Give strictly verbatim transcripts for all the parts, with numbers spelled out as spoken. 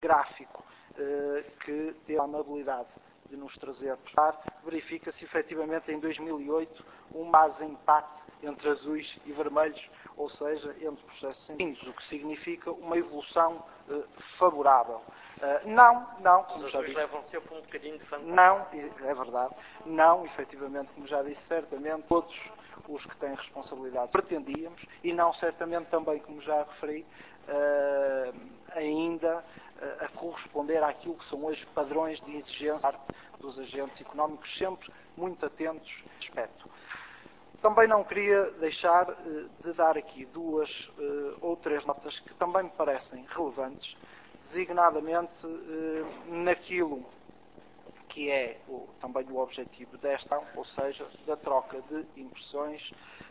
gráfico uh, que teve a amabilidade de nos trazer para verifica-se efetivamente em dois mil e oito um base empate entre azuis e vermelhos, ou seja, entre processos sanguíneos, o que significa uma evolução uh, favorável. Uh, não, não, como Os já azuis disse, levam sempre um bocadinho de fantasma. não, é verdade, não, efetivamente, como já disse, certamente todos os que têm responsabilidade pretendíamos, e não certamente também, como já referi, uh, ainda uh, a corresponder àquilo que são hoje padrões de exigência da parte dos agentes económicos, sempre muito atentos a esse aspecto. Também não queria deixar uh, de dar aqui duas uh, ou três notas que também me parecem relevantes, designadamente uh, naquilo que é o, também o objetivo desta, ou seja, da troca de impressões,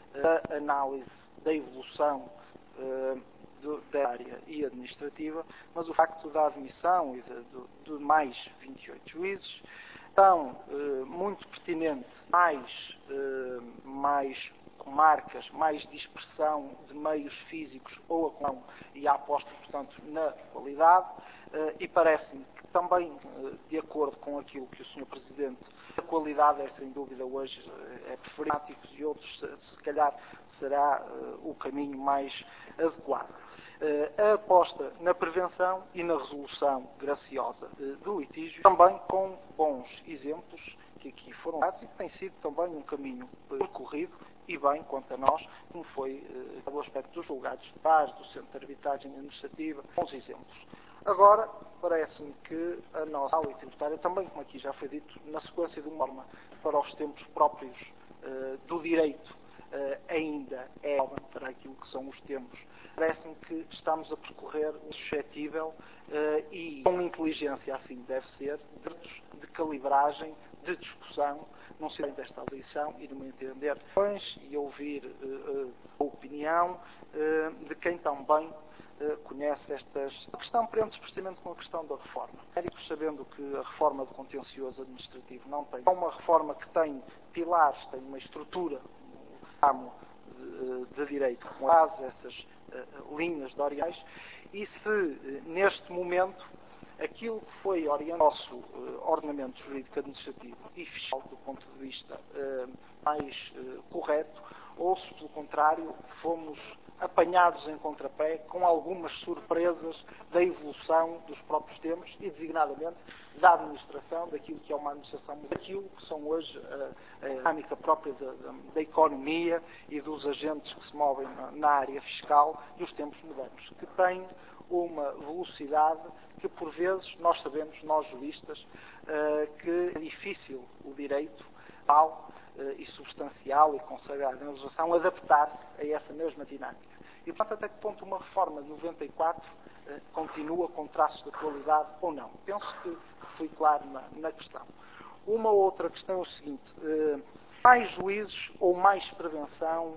da análise da evolução uh, do, da área e administrativa, mas o facto da admissão e de, de, de mais vinte e oito juízes, tão uh, muito pertinente, mais, uh, mais comarcas, mais dispersão de meios físicos ou a e a aposta, portanto, na qualidade, uh, e parece-me que também, uh, de acordo com aquilo que o senhor Presidente, a qualidade é sem dúvida hoje, uh, é preferível e outros, se, se calhar, será uh, o caminho mais adequado. Uh, a aposta na prevenção e na resolução graciosa uh, do litígio, também com bons exemplos que aqui foram dados e que tem sido também um caminho percorrido, e bem, quanto a nós, como foi uh, o aspecto dos julgados de paz, do Centro de Arbitragem Administrativa, bons exemplos. Agora, parece-me que a nossa lei tributária, também, como aqui já foi dito, na sequência de uma norma para os tempos próprios uh, do direito, uh, ainda é nova para aquilo que são os tempos. Parece-me que estamos a percorrer um suscetível uh, e com inteligência, assim deve ser, de, de calibragem, de discussão, não sei desta audição e de me entender e ouvir uh, uh, a opinião uh, de quem também uh, conhece estas... A questão prende-se precisamente com a questão da reforma. Médicos, sabendo que a reforma do contencioso administrativo não tem... É uma reforma que tem pilares, tem uma estrutura, um ramo de, de direito, com base essas uh, linhas de oriais, e se uh, neste momento aquilo que foi o nosso uh, ordenamento jurídico administrativo e fiscal do ponto de vista uh, mais uh, correto, ou se pelo contrário fomos apanhados em contrapé com algumas surpresas da evolução dos próprios tempos e designadamente da administração, daquilo que é uma administração, daquilo que são hoje a, a dinâmica própria da, da, da economia e dos agentes que se movem na, na área fiscal dos tempos modernos, que têm uma velocidade que por vezes nós sabemos, nós juristas, uh, que é difícil o direito tal uh, e substancial e consagrado na legislação adaptar-se a essa mesma dinâmica. E portanto até que ponto uma reforma de noventa e quatro uh, continua com traços de atualidade ou não. Penso que fui claro na, na questão. Uma outra questão é o seguinte, uh, mais juízes ou mais prevenção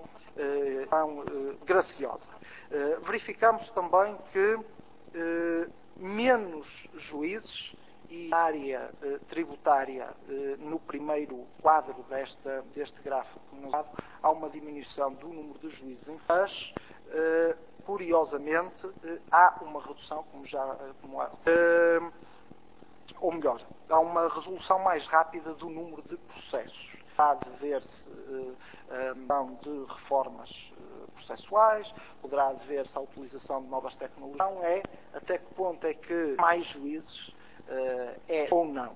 uh, uh, graciosa. Uh, verificamos também que uh, menos juízes e área uh, tributária uh, no primeiro quadro desta, deste gráfico, há uma diminuição do número de juízes em mas, uh, curiosamente, uh, há uma redução, como já como há, uh, ou melhor, há uma resolução mais rápida do número de processos. Há de ver-se uh, uh, de reformas uh, processuais, poderá haver-se a utilização de novas tecnologias. Não é até que ponto é que mais juízes uh, é ou não.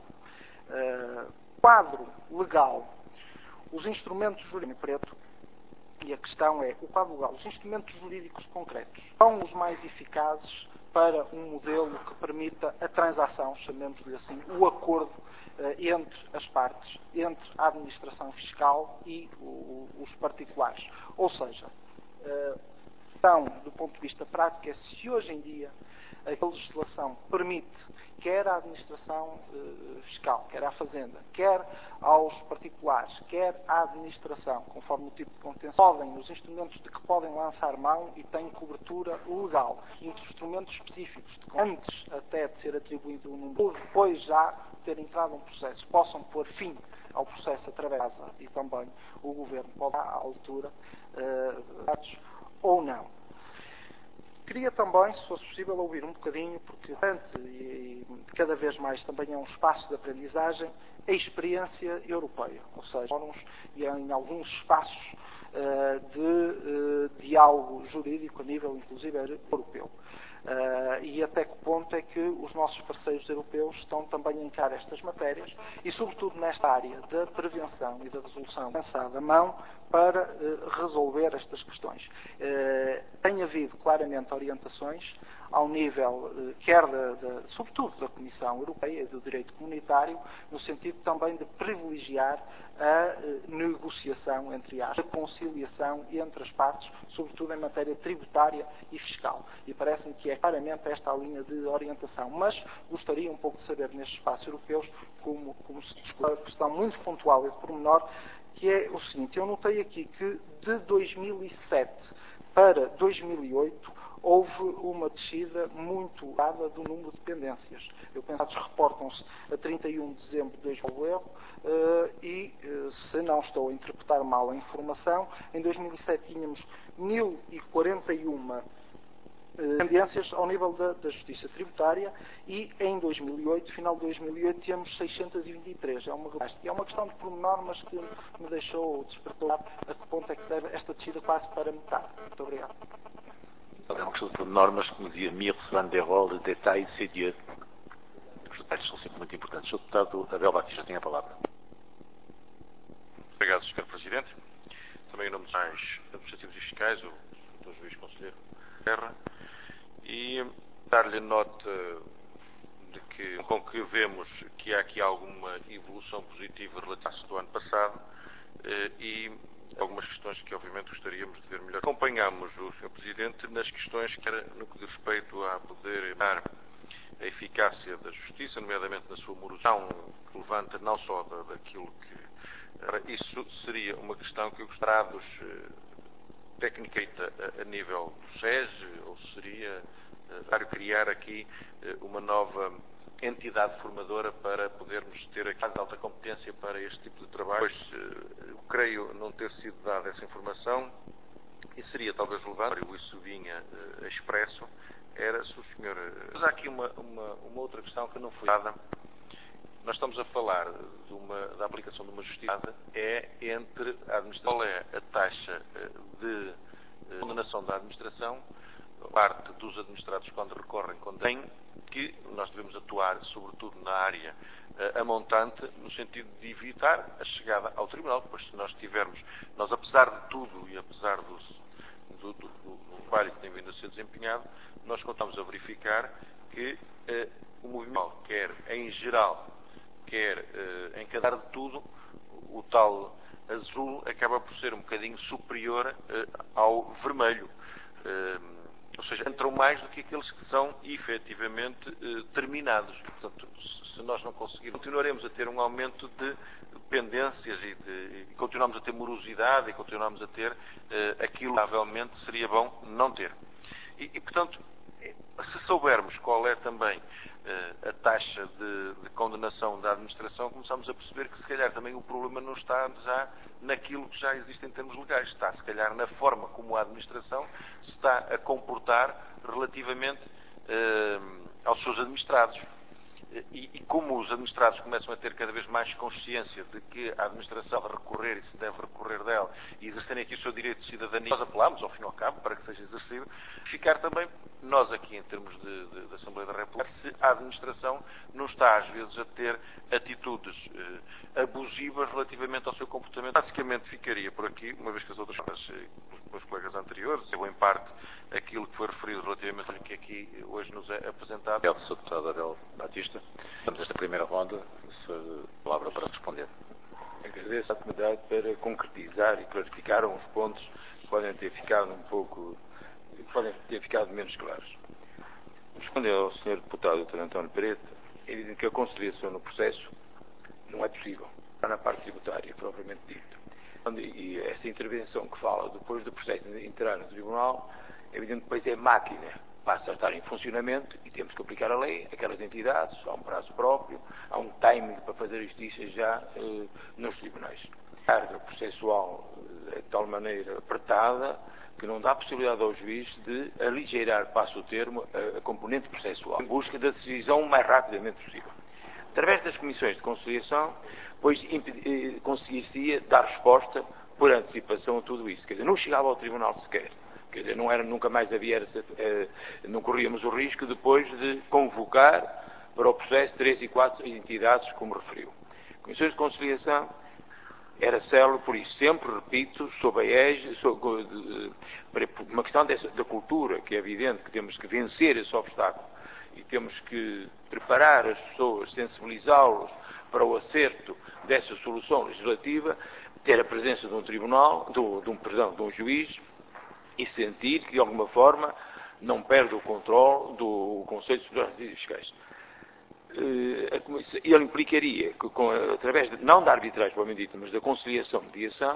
Uh, quadro legal, os instrumentos jurídicos preto, e a questão é, o quadro legal, os instrumentos jurídicos concretos são os mais eficazes para um modelo que permita a transação, chamemos-lhe assim, o acordo uh, entre as partes, entre a administração fiscal e o, o, os particulares. Ou seja, uh, então, do ponto de vista prático, é se hoje em dia a legislação permite, quer à administração uh, fiscal, quer à Fazenda, quer aos particulares, quer à administração, conforme o tipo de contensão, podem, os instrumentos de que podem lançar mão e têm cobertura legal, instrumentos específicos, de, antes até de ser atribuído um número, ou depois já ter entrado um processo, possam pôr fim ao processo através da e também o Governo pode, à altura, uh, ou não. Queria também, se fosse possível, ouvir um bocadinho, porque antes e cada vez mais também é um espaço de aprendizagem, a experiência europeia, ou seja, fóruns e em alguns espaços uh, de uh, diálogo jurídico a nível, inclusive, europeu. Uh, e até que ponto é que os nossos parceiros europeus estão também a encarar estas matérias e, sobretudo, nesta área da prevenção e da resolução lançada à mão para uh, resolver estas questões. Uh, tem havido claramente orientações ao nível, uh, quer da, da, sobretudo da Comissão Europeia e do Direito Comunitário, no sentido também de privilegiar a uh, negociação entre as, a conciliação entre as partes, sobretudo em matéria tributária e fiscal. E parece-me que é claramente esta a linha de orientação. Mas gostaria um pouco de saber, nestes espaços europeus, como, como se discute a questão muito pontual e de pormenor, que é o seguinte: eu notei aqui que de dois mil e sete para dois mil e oito houve uma descida muito elevada do número de pendências. Eu penso que reportam-se a trinta e um de dezembro de dois mil e oito e, se não estou a interpretar mal a informação, em dois mil e sete tínhamos mil e quarenta e uma pendências ao nível da, da Justiça Tributária e em dois mil e oito, final de dois mil e oito, tínhamos seiscentos e vinte e três. É uma, é uma questão de pormenor, mas que me deixou despertar a que ponto é que deve esta descida quase para metade. Muito obrigado. É uma questão de pormenor, mas como dizia Mir, van der Rohe, detalhe, c'est Dieu. Os detalhes são sempre muito importantes. O deputado Abel Batista tem a palavra. Obrigado, senhor Presidente. Também em nome dos mais administrativos e fiscais, o doutor Juiz Conselheiro Terra, e dar-lhe nota de que, com que vemos que há aqui alguma evolução positiva relativa ao ano passado e algumas questões que obviamente gostaríamos de ver melhor. Acompanhamos o senhor Presidente nas questões que era no que diz respeito a poder dar a eficácia da Justiça, nomeadamente na sua morosidade, que levanta não só da, daquilo que... Isso seria uma questão que eu gostaria de técnicamente a, a nível do S E S, ou seria necessário criar aqui uma nova entidade formadora para podermos ter aqui de alta competência para este tipo de trabalho? Pois, eu creio não ter sido dada essa informação e seria talvez relevante, o isso vinha uh, expresso, era se o senhor... Mas há aqui uma, uma, uma outra questão que não foi dada. Nós estamos a falar de uma, da aplicação de uma justiça é entre a administração. Qual é a taxa de condenação da administração, parte dos administrados quando recorrem, quando têm, que nós devemos atuar, sobretudo na área a montante, no sentido de evitar a chegada ao tribunal, pois se nós tivermos, nós apesar de tudo e apesar dos, do, do, do trabalho que tem vindo a ser desempenhado, nós contamos a verificar que eh, o movimento, quer em geral, quer eh, em cada de tudo, o tal azul acaba por ser um bocadinho superior eh, ao vermelho. Eh, ou seja, entram mais do que aqueles que são efetivamente eh, terminados. Portanto, se nós não conseguirmos, continuaremos a ter um aumento de pendências e, de, e continuamos a ter morosidade e continuamos a ter eh, aquilo que provavelmente seria bom não ter. E, e portanto, se soubermos qual é também uh, a taxa de, de condenação da administração, começamos a perceber que se calhar também o problema não está já naquilo que já existe em termos legais, está se calhar na forma como a administração se está a comportar relativamente uh, aos seus administrados. E, e como os administrados começam a ter cada vez mais consciência de que a administração deve recorrer e se deve recorrer dela e exercerem aqui o seu direito de cidadania, nós apelamos, ao fim e ao cabo, para que seja exercido, ficar também, nós aqui em termos de, de, de Assembleia da República, se a administração não está às vezes a ter atitudes eh, abusivas relativamente ao seu comportamento. Basicamente ficaria por aqui, uma vez que as outras coisas, os meus colegas anteriores, eu em parte aquilo que foi referido relativamente ao que aqui hoje nos é apresentado. Obrigado, senhor deputado Abel Batista. Vamos a esta primeira ronda, a palavra para responder. Agradeço a oportunidade para concretizar e clarificar uns pontos que podem ter ficado um pouco, podem ter ficado menos claros. Respondendo ao senhor deputado doutor António Pereira, é evidente que a conciliação no processo não é possível, está na parte tributária, propriamente dita. E essa intervenção que fala depois do processo de entrar no tribunal, é evidente que depois é máquina, passa a estar em funcionamento e temos que aplicar a lei, aquelas entidades, há um prazo próprio, há um timing para fazer a justiça já eh, nos tribunais. A carga processual é de tal maneira apertada que não dá possibilidade ao juiz de aligeirar, passo o termo, a, a componente processual, em busca da decisão o mais rapidamente possível. Através das comissões de conciliação, pois eh, conseguir-se-ia dar resposta por antecipação a tudo isso. Quer dizer, não chegava ao tribunal sequer. Quer dizer, não era, nunca mais havia, eh, não corríamos o risco depois de convocar para o processo três e quatro entidades, como referiu. Comissões de conciliação era célebre por isso. Sempre, repito, sob a égide, sob, de, de, uma questão dessa, da cultura, que é evidente que temos que vencer esse obstáculo e temos que preparar as pessoas, sensibilizá-los para o acerto dessa solução legislativa, ter a presença de um tribunal, de, de um, perdão, de um juiz, e sentir que, de alguma forma, não perde o controle do Conselho de Segurança e Fiscais. Ele implicaria que, com, através, de, não da arbitragem, provavelmente dito, mas da conciliação, mediação,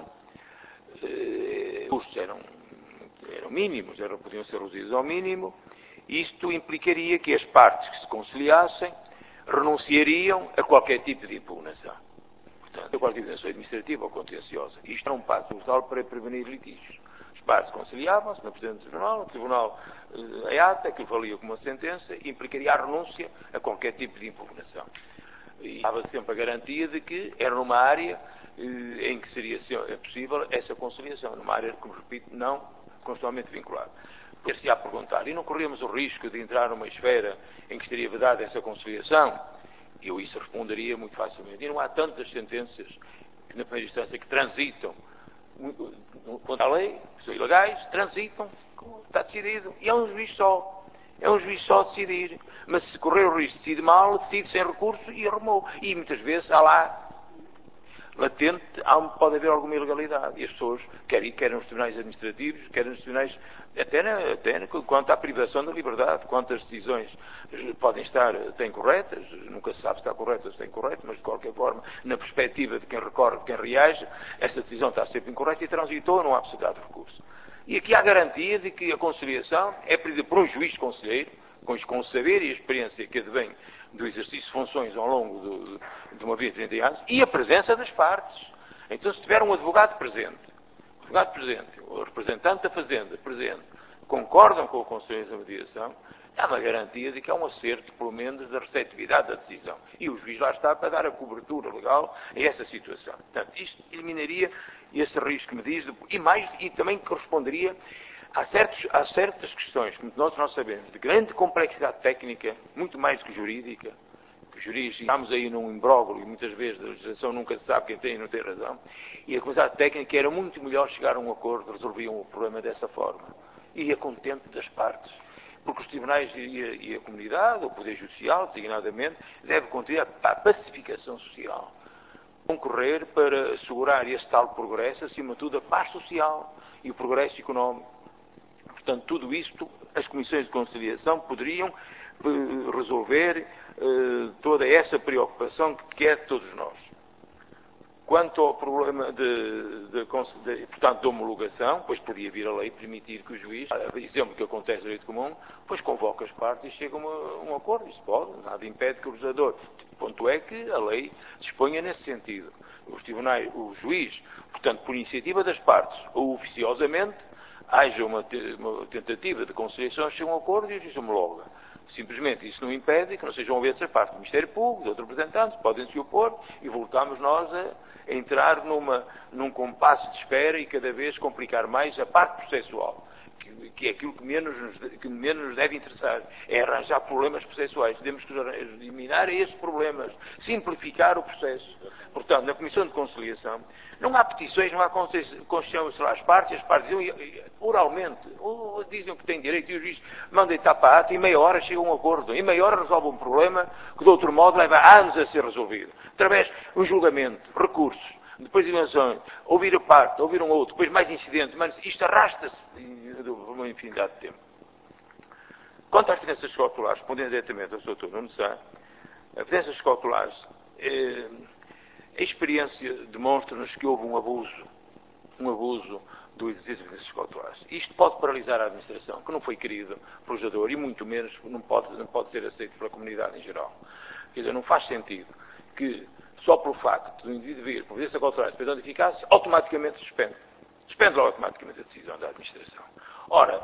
os custos eram, eram mínimos, eram, podiam ser reduzidos ao mínimo. Isto implicaria que as partes que se conciliassem renunciariam a qualquer tipo de impugnação. Portanto, a qualquer tipo de impugnação administrativa ou contenciosa. Isto é um passo brutal para prevenir litígios. As partes conciliavam-se no Presidente do Tribunal, o Tribunal eh, a ata, que valia como uma sentença, e implicaria a renúncia a qualquer tipo de impugnação. E dava sempre a garantia de que era numa área eh, em que seria possível essa conciliação, numa área, como repito, não constitucionalmente vinculada. Ter-se a perguntar, e não corríamos o risco de entrar numa esfera em que estaria vedada essa conciliação? Eu isso responderia muito facilmente. E não há tantas sentenças que, na primeira instância, que transitam contra a lei, que são ilegais, transitam, está decidido, e é um juiz só. É um juiz só a decidir. Mas se correr o risco de decidir mal, decide sem recurso e arrumou. E muitas vezes há lá latente, há, pode haver alguma ilegalidade. E as pessoas, quer, quer nos tribunais administrativos, quer nos tribunais, até, na, até na, quanto à privação da liberdade, quantas decisões podem estar até incorretas, nunca se sabe se está correta ou se está incorreta, mas de qualquer forma, na perspectiva de quem recorre, de quem reage, essa decisão está sempre incorreta e transitou, não há possibilidade de recurso. E aqui há garantia de que a conciliação é pedida por um juiz conselheiro, com, com o saber e a experiência que advém do exercício de funções ao longo do, de uma vida de trinta anos, e a presença das partes. Então, se tiver um advogado presente, o advogado presente, o representante da Fazenda presente, concordam com o Conselho de Mediação, há uma garantia de que há um acerto, pelo menos, da receptividade da decisão. E o juiz lá está para dar a cobertura legal a essa situação. Portanto, isto eliminaria esse risco que me diz, de, e, mais, e também corresponderia Há, certos, há certas questões, como nós, nós sabemos, de grande complexidade técnica, muito mais do que jurídica, que jurídica, estamos aí num imbróglio e muitas vezes a legislação nunca se sabe quem tem e não tem razão, e a complexidade técnica era muito melhor chegar a um acordo, resolviam o problema dessa forma, e a contente das partes. Porque os tribunais e a, e a comunidade, o Poder Judicial, designadamente, deve contribuir para a pacificação social, concorrer para assegurar esse tal progresso, acima de tudo, a paz social e o progresso económico. Portanto, tudo isto, as comissões de conciliação poderiam uh, resolver uh, toda essa preocupação que quer todos nós. Quanto ao problema de, de, de, portanto, de homologação, pois podia vir a lei permitir que o juiz, a exemplo que acontece no direito comum, pois convoca as partes e chega a um, um acordo. Isso pode, nada impede que o legislador. Ponto é que a lei disponha nesse sentido. Os tribunais, o juiz, portanto, por iniciativa das partes, ou oficiosamente, haja uma, uma tentativa de conciliação, chega a um acordo e o juiz homologa. Simplesmente isso não impede que não sejam ouvidas as partes do Ministério Público, de outros representantes, podem se opor e voltamos nós a, a entrar numa, num compasso de espera e cada vez complicar mais a parte processual, que, que é aquilo que menos, nos, que menos nos deve interessar, é arranjar problemas processuais. Temos que eliminar esses problemas, simplificar o processo. Portanto, na Comissão de Conciliação, não há petições, não há concessão às partes, as partes dizem oralmente, ou dizem que têm direito, e o juiz manda etapa a ata, e meia hora chega a um acordo, em meia hora resolve um problema que de outro modo leva anos a ser resolvido. Através de um julgamento, recursos, depois de dimensões, ouvir a parte, ouvir um outro, depois mais incidentes, mas isto arrasta-se por uma infinidade de tempo. Quanto às evidências cautelares, respondendo diretamente ao doutor Nuno Sá, as evidências cautelares, eh, a experiência demonstra-nos que houve um abuso, um abuso do exercício de evidências cautelares. Isto pode paralisar a administração, que não foi querido pelo legislador e muito menos não pode, não pode ser aceito pela comunidade em geral. Quer dizer, não faz sentido que só pelo facto do indivíduo vir por evidência cautelar e de eficácia, automaticamente suspende. Suspende logo automaticamente a decisão da administração. Ora,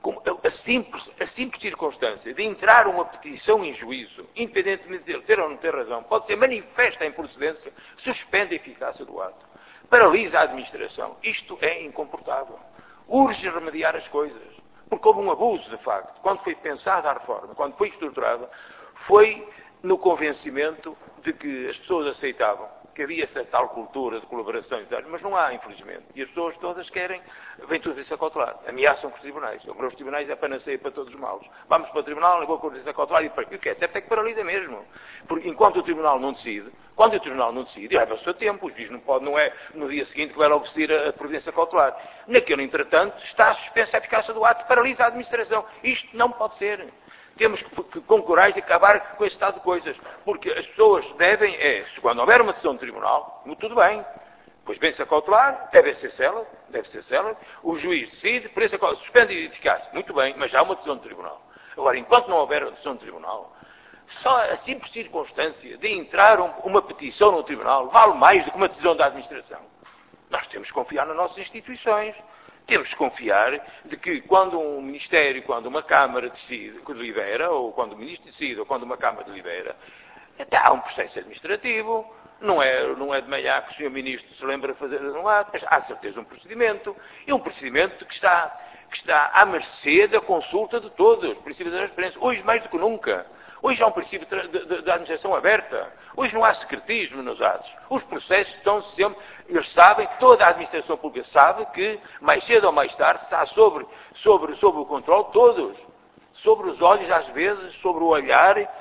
a simples, a simples circunstância de entrar uma petição em juízo, independentemente de ele ter ou não ter razão, pode ser manifesta em procedência, suspende a eficácia do ato, paralisa a administração. Isto é incomportável. Urge remediar as coisas. Porque houve um abuso, de facto. Quando foi pensada a reforma, quando foi estruturada, foi no convencimento de que as pessoas aceitavam que havia essa tal cultura de colaboração e tal, mas não há, infelizmente. E as pessoas todas querem, vem tudo isso a cautelar, ameaçam com os tribunais. Eu, para os tribunais é panaceia para todos os males. Vamos para o tribunal, levou com isso a cautelar e o que é? Certo é que paralisa mesmo. Porque enquanto o tribunal não decide, quando o tribunal não decide, leva o seu tempo. O juiz não pode, não é no dia seguinte que vai logo decidir a, a providência cautelar. Naquele, entretanto, está suspensa a eficácia do ato, paralisa a administração. Isto não pode ser. Temos que, que, com coragem, acabar com esse estado de coisas. Porque as pessoas devem, é, quando houver uma decisão de tribunal, tudo bem. Pois bem-se a cautelar, deve ser célere, deve ser célere. O juiz decide, por isso suspende a eficácia. Muito bem, mas já há uma decisão de tribunal. Agora, enquanto não houver uma decisão de tribunal, só a simples circunstância de entrar um, uma petição no tribunal vale mais do que uma decisão da administração. Nós temos que confiar nas nossas instituições. Temos que confiar de que quando um Ministério, quando uma Câmara decide, delibera, ou quando o Ministro decide, ou quando uma Câmara delibera, até há um processo administrativo. Não é, não é de manhã que o senhor Ministro se lembra de fazer um ato, mas há certeza um procedimento. E um procedimento que está, que está à mercê da consulta de todos, o princípio da transparência. Hoje mais do que nunca. Hoje há um princípio da administração aberta. Hoje não há secretismo nos atos. Os processos estão sempre... Eles sabem, toda a administração pública sabe que, mais cedo ou mais tarde, está sobre, sobre, sobre o controle, todos. Sobre os olhos, às vezes, sobre o olhar eh,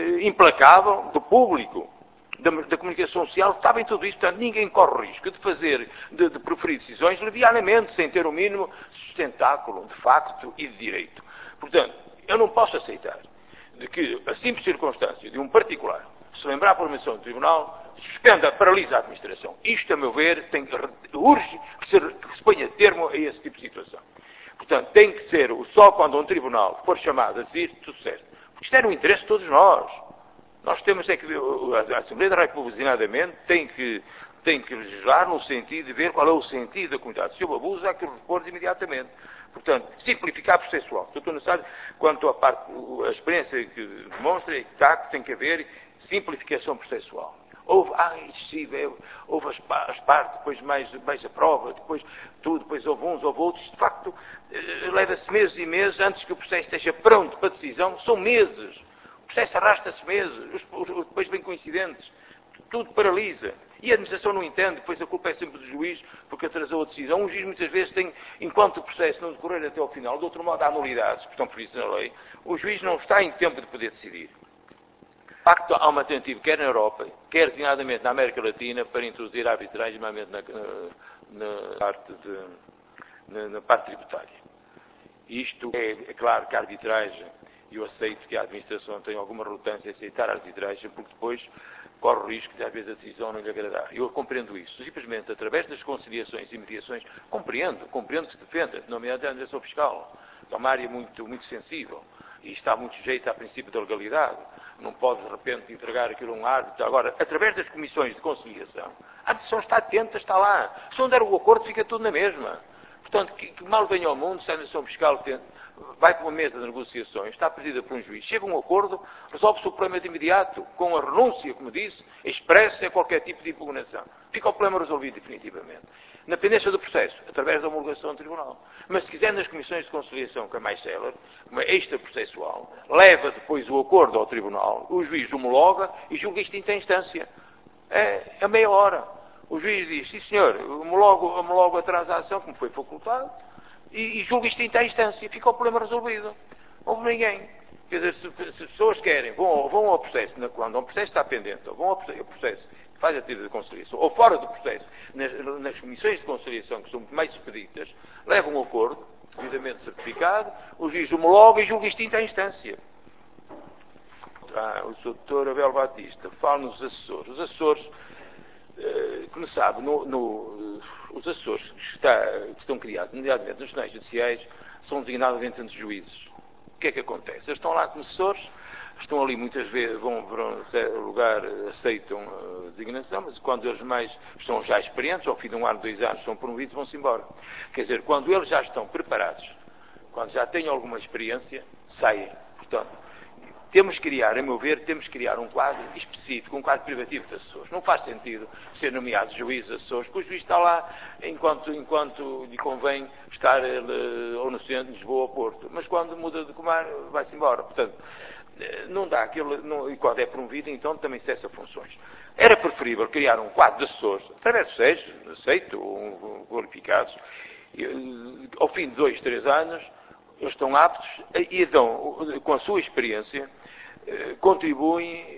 implacável do público, da, da comunicação social. Sabem tudo isso. Portanto, ninguém corre o risco de fazer, de, de proferir decisões levianamente, sem ter o mínimo sustentáculo de facto e de direito. Portanto, eu não posso aceitar de que a simples circunstância de um particular se lembrar por menção do tribunal, suspenda, paralisa a administração. Isto, a meu ver, tem, urge que se, que se ponha termo a esse tipo de situação. Portanto, tem que ser só quando um tribunal for chamado a decidir, tudo certo. Porque isto é no interesse de todos nós. Nós temos é que, a Assembleia da República, designadamente, tem que, tem que legislar no sentido de ver qual é o sentido da comunidade. Se houve abuso, há que repor imediatamente. Portanto, simplificar processual. Doutor Nassar, quanto à parte, a experiência que demonstra é que há, que tem que haver simplificação processual. Houve, ah, excessivo, houve as, as partes, depois mais, mais a prova, depois tudo, depois houve uns, houve outros. De facto, eh, leva-se meses e meses antes que o processo esteja pronto para decisão. São meses. O processo arrasta-se meses. Os, os, depois vem coincidentes. Tudo paralisa. E a administração não entende, depois a culpa é sempre do juiz, porque atrasou a decisão. Um juiz muitas vezes tem, enquanto o processo não decorrer até ao final, de outro modo há nulidades, que estão previstas na lei, o juiz não está em tempo de poder decidir. De facto, há uma tentativa, quer na Europa, quer designadamente na América Latina, para introduzir a arbitragem, normalmente na, na, na, parte, de, na, na parte tributária. Isto é, é claro que a arbitragem, eu aceito que a administração tenha alguma relutância em aceitar a arbitragem, porque depois corre o risco de às vezes a decisão não lhe agradar. Eu compreendo isso. Simplesmente, através das conciliações e mediações, compreendo, compreendo que se defenda, nomeadamente a administração fiscal. É uma área muito, muito sensível e está muito sujeita a princípio da legalidade. Não pode, de repente, entregar aquilo a um árbitro. Agora, através das comissões de conciliação, a administração está atenta, está lá. Se não der o acordo, fica tudo na mesma. Portanto, que, que mal venha ao mundo, se a administração fiscal tem, vai para uma mesa de negociações, está presidida por um juiz, chega a um acordo, resolve-se o problema de imediato, com a renúncia, como disse, expressa a qualquer tipo de impugnação. Fica o problema resolvido definitivamente. Na pendência do processo, através da homologação do tribunal. Mas se quiser nas comissões de conciliação, que é mais célere, como é extra-processual, leva depois o acordo ao tribunal, o juiz homologa e julga isto em instância. É, é meia hora. O juiz diz, sim senhor, homologo, homologo a transação, como foi facultado, e, e julga isto em instância. Fica o problema resolvido. Não houve ninguém. Quer dizer, se, se as pessoas querem, vão, vão ao processo, quando um processo está pendente, ou vão ao processo, faz a tira de conciliação, ou fora do processo, nas, nas comissões de conciliação, que são mais expeditas, levam um acordo, devidamente certificado, o juiz homologa e julga isto em instância. Ah, o doutor Abel Batista fala nos assessores. Os assessores, eh, como sabe, no, no, os assessores que, está, que estão criados, imediatamente nos tribunais judiciais, são designados entre os juízes. O que é que acontece? Eles estão lá como assessores, estão ali muitas vezes, vão para um lugar, aceitam a designação, mas quando eles mais estão já experientes, ao fim de um ano, dois anos, são promovidos, vão-se embora. Quer dizer, quando eles já estão preparados, quando já têm alguma experiência, saem. Portanto, temos que criar, a meu ver, temos que criar um quadro específico, um quadro privativo de assessores. Não faz sentido ser nomeado juiz, assessores, porque o juiz está lá enquanto, enquanto lhe convém estar ou no centro, Lisboa ou Porto. Mas quando muda de comar, vai-se embora. Portanto, não dá aquilo, não, e quando é promovido, então também cessa funções. Era preferível criar um quadro de assessores, através do SES, aceito, ou qualificados, e, ao fim de dois, três anos, eles estão aptos e dão, com a sua experiência, contribuem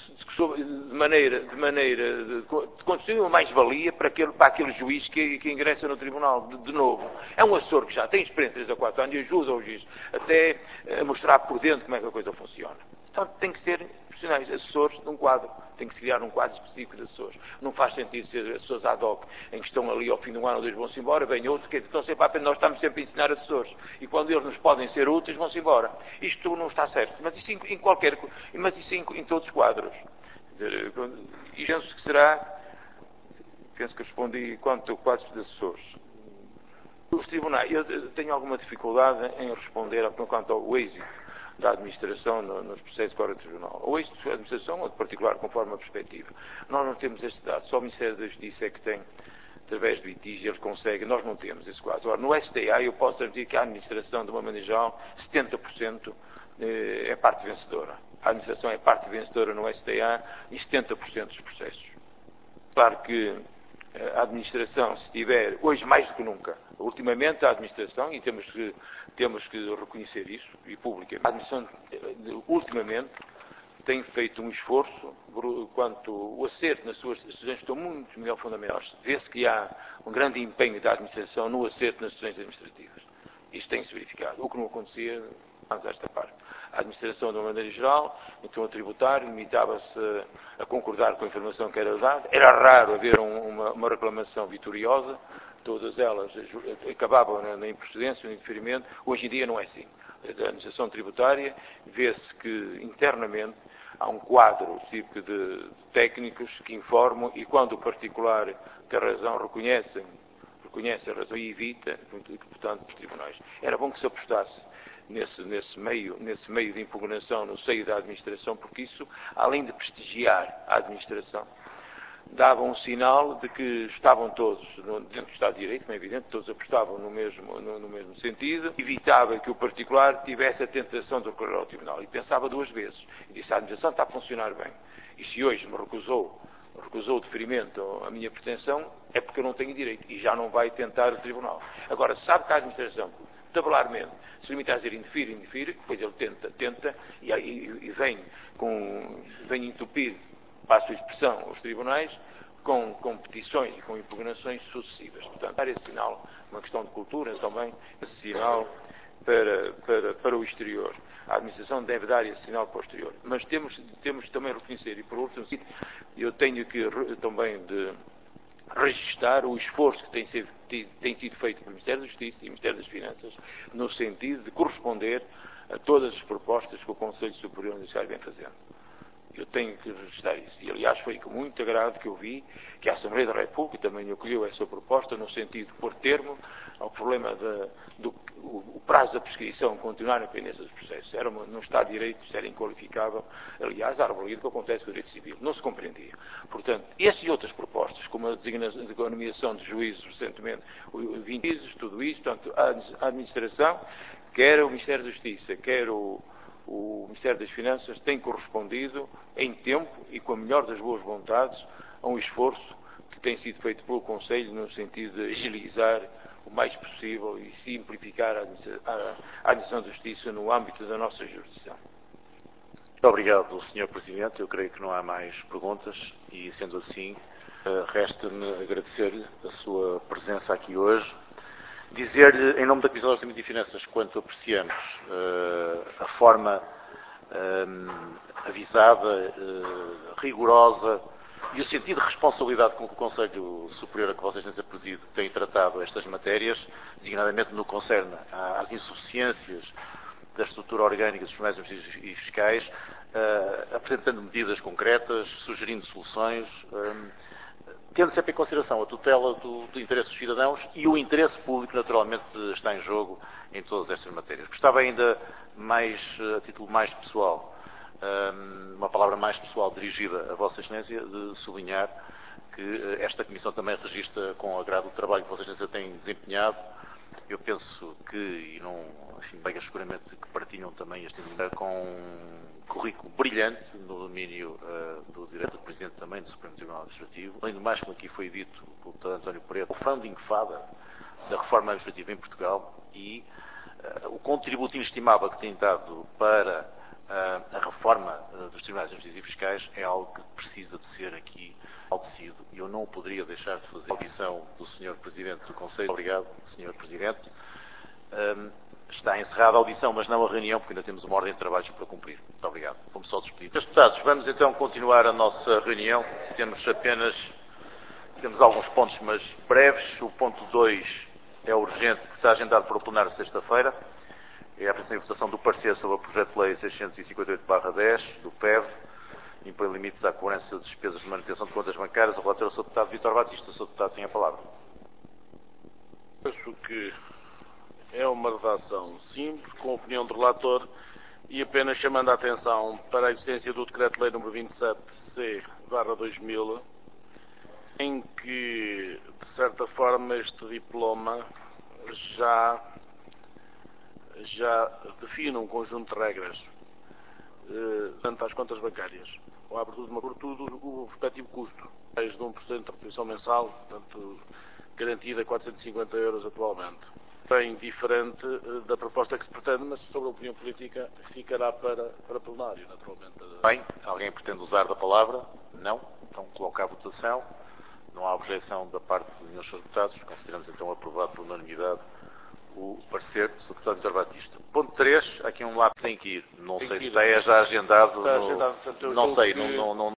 de maneira, de maneira, de, constituem uma mais-valia para aquele, para aquele juiz que, que ingressa no tribunal, de, de novo. É um assessor que já tem experiência de três a quatro anos e ajuda o juiz até a mostrar por dentro como é que a coisa funciona. Portanto, tem que ser profissionais, assessores de um quadro. Tem que se criar um quadro específico de assessores. Não faz sentido ser assessores ad hoc, em que estão ali ao fim de um ano ou dois vão-se embora, vem outro, que estão sempre a aprender. Nós estamos sempre a ensinar assessores. E quando eles nos podem ser úteis, vão-se embora. Isto não está certo. Mas isso em, em qualquer... Mas isso em, em todos os quadros. Quer dizer, e penso que será... Penso que respondi quanto a quadros de assessores. Os tribunais... Eu tenho alguma dificuldade em responder quanto ao êxito da administração no, nos processos fora do tribunal. Ou êxito da administração, ou de particular, conforme a perspectiva. Nós não temos este dado. Só o Ministério da Justiça é que tem, através do litígio, eles conseguem. Nós não temos esse quadro. Agora, no S T A, eu posso dizer que a administração, de uma maneira geral, setenta por cento é parte vencedora. A administração é parte vencedora no S T A em setenta por cento dos processos. Claro que a administração, se tiver, hoje mais do que nunca, ultimamente a administração, e temos que, temos que reconhecer isso, e publicamente, a administração, ultimamente, tem feito um esforço, quanto o acerto nas suas decisões estão muito melhor fundamentadas. Vê-se que há um grande empenho da administração no acerto nas decisões administrativas. Isto tem-se verificado, o que não acontecia antes desta parte. A administração, de uma maneira geral, então a tributário, limitava-se a concordar com a informação que era dada. Era raro haver um, uma, uma reclamação vitoriosa, todas elas acabavam na, na improcedência, no indeferimento. Hoje em dia não é assim. A administração tributária vê-se que internamente há um quadro tipo de, de técnicos que informam e quando o particular tem razão reconhecem, reconhece a razão e evita, portanto, os tribunais. Era bom que se apostasse Nesse, nesse, meio, nesse meio de impugnação no seio da administração, porque isso, além de prestigiar a administração, dava um sinal de que estavam todos, dentro do Estado de Direito, como é evidente, todos apostavam no mesmo, no, no mesmo sentido, evitava que o particular tivesse a tentação de recorrer ao tribunal. E pensava duas vezes. E disse, a administração está a funcionar bem. E se hoje me recusou, recusou o deferimento à minha pretensão, é porque eu não tenho direito. E já não vai tentar o tribunal. Agora, sabe que a administração, tabelarmente, se limita a dizer indefire, indefire, depois ele tenta, tenta, e, e, e vem, com, vem entupir, passo a expressão, os tribunais, com, com petições e com impugnações sucessivas. Portanto, dar esse sinal, uma questão de cultura também, esse sinal para, para, para o exterior. A administração deve dar esse sinal para o exterior. Mas temos, temos também a reconhecer, e por último, eu tenho que também de registar o esforço que tem sido, tem sido feito pelo Ministério da Justiça e o Ministério das Finanças no sentido de corresponder a todas as propostas que o Conselho Superior Judiciário vem fazendo. Eu tenho que registrar isso. E, aliás, foi com muito agrado que eu vi que a Assembleia da República também acolheu essa proposta no sentido de pôr termo ao problema de, do o, o prazo da prescrição continuar na pendência dos processos. Era uma, num Estado de Direito, isso era inqualificável. Aliás, a arbolia do que acontece com o direito civil. Não se compreendia. Portanto, essas e outras propostas, como a designação de a nomeação de juízes recentemente, vinte juízes, tudo isso, portanto, a, a administração, quer o Ministério da Justiça, quer o O Ministério das Finanças tem correspondido em tempo e com a melhor das boas vontades a um esforço que tem sido feito pelo Conselho no sentido de agilizar o mais possível e simplificar a administração da Justiça no âmbito da nossa jurisdição. Muito obrigado, senhor Presidente. Eu creio que não há mais perguntas e, sendo assim, resta-me agradecer-lhe a sua presença aqui hoje. Dizer-lhe, em nome da Comissão de Orçamento e Finanças, quanto apreciamos uh, a forma um, avisada, uh, rigorosa e o sentido de responsabilidade com que o Conselho Superior a que Vossa Excelência preside tem tratado estas matérias, designadamente no que concerne às insuficiências da estrutura orgânica dos tribunais administrativos e fiscais, uh, apresentando medidas concretas, sugerindo soluções, um, tendo sempre em consideração a tutela do, do interesse dos cidadãos e o interesse público, naturalmente, está em jogo em todas estas matérias. Gostava ainda, mais, a título mais pessoal, um, uma palavra mais pessoal dirigida a Vossa Excelência, de sublinhar que esta Comissão também registra com agrado o trabalho que Vossa Excelência tem desempenhado. Eu penso que, e não, enfim, colegas seguramente que partilham também este entendimento, com um currículo brilhante no domínio uh, do direito do Presidente também do Supremo Tribunal Administrativo. Além do mais, como aqui foi dito pelo doutor António Preto, o founding father da reforma administrativa em Portugal e uh, o contributo inestimável que tem dado para uh, a reforma uh, dos Tribunais Administrativos e Fiscais é algo que precisa de ser aqui enaltecido e eu não poderia deixar de fazer a audição do senhor Presidente do Conselho. Obrigado, senhor Presidente. Um, está encerrada a audição, mas não a reunião, porque ainda temos uma ordem de trabalhos para cumprir. Muito obrigado. Vamos só despedir. Senhores deputados, vamos então continuar a nossa reunião. Temos apenas, temos alguns pontos, mas breves. O ponto dois é urgente, que está agendado para o plenário sexta-feira. É a apresentação e votação do parecer sobre o projeto de lei seiscentos e cinquenta e oito barra dez, do P E V, impõe limites à cobrança de despesas de manutenção de contas bancárias. O relator é o senhor deputado Vítor Batista. O senhor deputado tem a palavra. Penso que é uma redação simples, com a opinião do relator, e apenas chamando a atenção para a existência do Decreto-Lei número vinte e sete C barra dois mil, em que, de certa forma, este diploma já, já define um conjunto de regras eh, tanto às contas bancárias, ou a abertura de uma, por tudo, o respectivo custo, mais de um por cento de retribuição mensal, portanto, garantida a quatrocentos e cinquenta euros atualmente. Bem diferente eh, da proposta que se pretende, mas sobre a opinião política ficará para, para plenário, naturalmente. Bem, alguém pretende usar da palavra? Não? Então coloca à votação. Não há objeção da parte dos senhores deputados. Consideramos então aprovado por unanimidade o parecer do senhor deputado Vítor Batista. Ponto três, aqui um lado que tem que ir. Não Tem sei que se ir. está já agendado. Está no... agendado, portanto, eu não julgo sei, que... não, não, não